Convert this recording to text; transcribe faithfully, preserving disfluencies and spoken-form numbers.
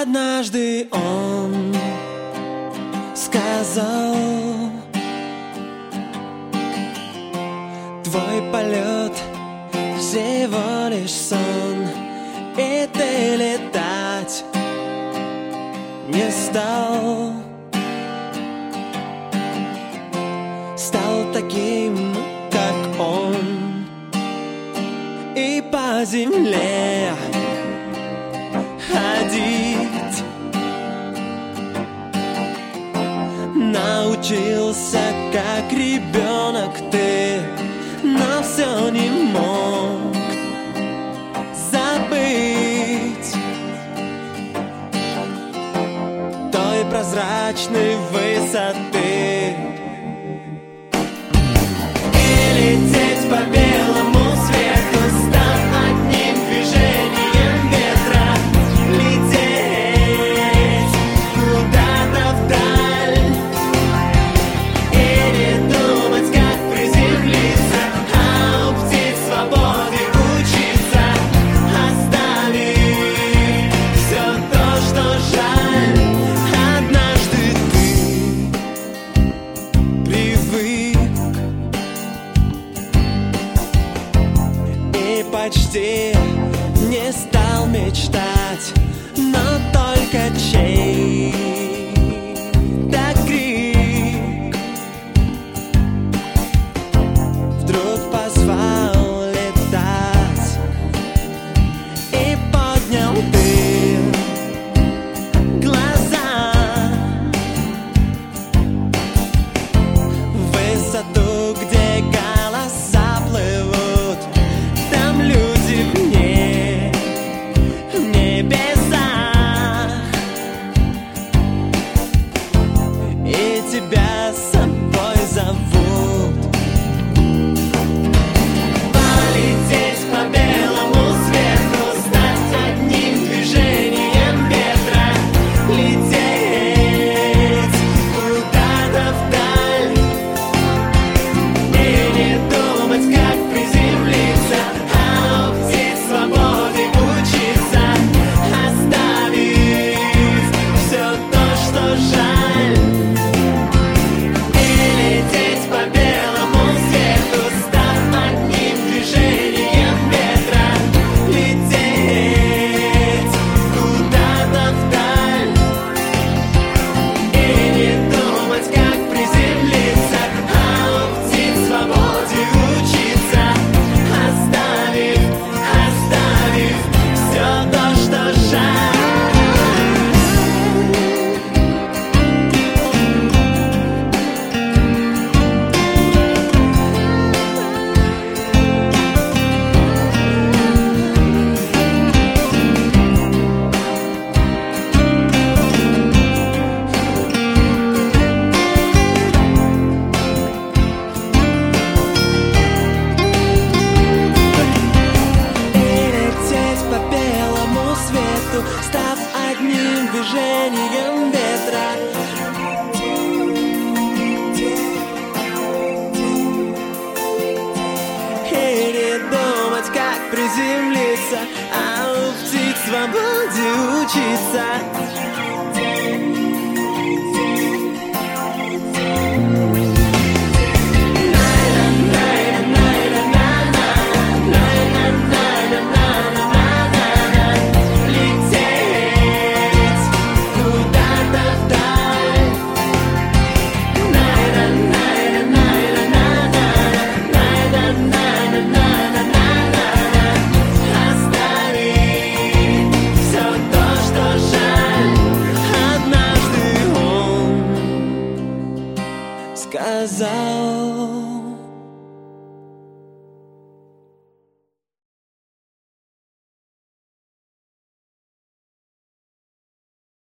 Однажды он сказал: твой полет всего лишь сон, и ты летать не стал. Стал таким, как он, и по земле ходить научился, как ребенок ты, но все не мог забыть той прозрачной высоты и лететь по белому свету, став одним движением ветра, лететь куда-то вдаль и не думать, как приземлиться, а у птиц свободы учиться, оставив все то, что жаль. Однажды ты привык и почти не стал мечтать, но только чей-то крик вдруг позвал летать, и поднял ты глаза в высоту, где голоса плывут, там люди вне, в небесах, и тебя с собой зовут. Полететь по белому свету, стать одним движением ветра, лететь куда-то вдаль и не думать, как приземлиться, а у птиц свободы учиться, оставив все то, что жаль. И лететь по белому свету, став одним движением ветра, лететь куда-то вдаль и не думать, как приземлиться, а у птиц свободе учиться, оставив, оставив все то, что жаль. И лететь по белому свету, став одним движением ветра, и не думать, как приземлиться, а у птиц свободе учиться. Лететь куда-то вдаль, оставить все то, что жаль. Однажды он сказал: